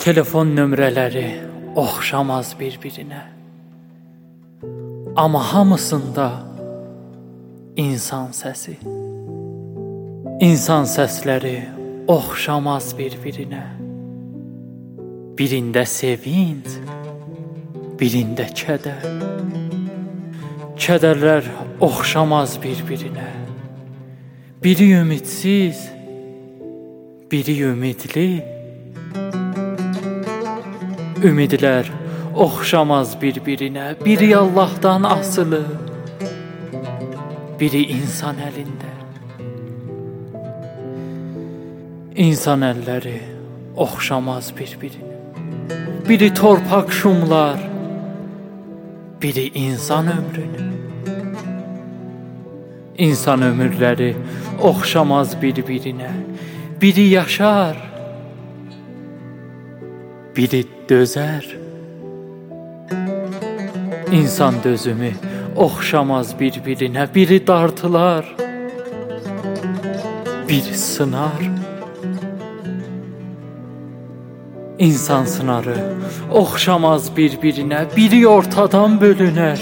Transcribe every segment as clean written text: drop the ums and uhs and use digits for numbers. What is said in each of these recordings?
Telefon nömrələri oxşamaz bir-birinə. Amma hamısında insan səsi. İnsan səsləri oxşamaz bir-birinə. Birində sevinc, birində kədər. Kədərlər oxşamaz bir-birinə. Biri ümidsiz, biri ümidli. Ümidlər oxşamaz bir-birinə. Biri Allahdan asılı, biri insan əlində. İnsan əlləri oxşamaz bir-birinə. Biri torpaq şumlar, biri insan ömrünü. İnsan ömürləri oxşamaz bir-birinə. Biri yaşar, biri dözər. İnsan dözümü oxşamaz bir-birinə. Biri dartılar, biri sınar. İnsan sınarı oxşamaz bir-birinə. Biri ortadan bölünər,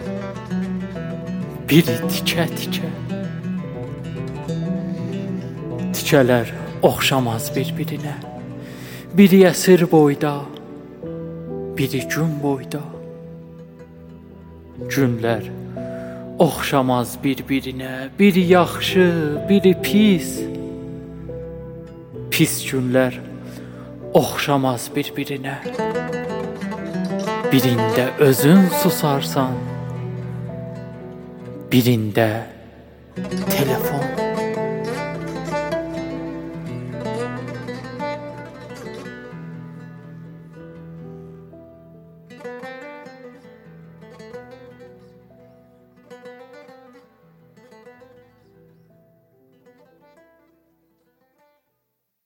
biri tikə-tikə. Tikələr oxşamaz bir-birinə. Biri əsir boyda, biri gün boyda. Günlər oxşamaz bir-birinə. Biri yaxşı, biri pis. Pis günlər oxşamaz bir-birinə. Birində özün susarsan, birində